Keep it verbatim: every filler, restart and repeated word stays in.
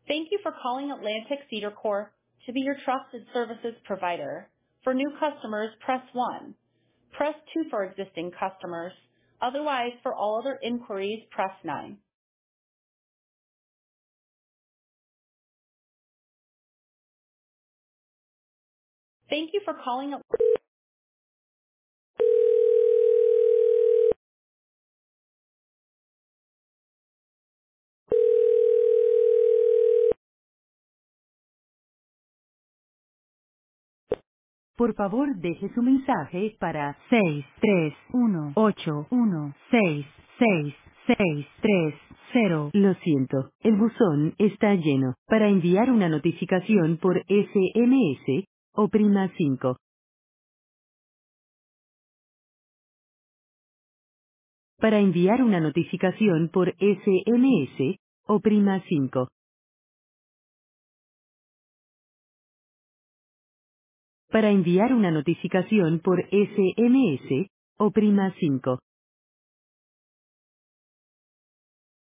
Thank you for calling Atlantic Cedar Corp to be your trusted services provider. For new customers, press one. Press two for existing customers. Otherwise, for all other inquiries, press nine. Thank you for calling. Por favor, deje su mensaje para seis tres uno ocho uno seis seis seis tres cero. Lo siento, el buzón está lleno. Para enviar una notificación por S M S, oprima cinco. Para enviar una notificación por S M S, oprima cinco. Para enviar una notificación por S M S, oprima cinco.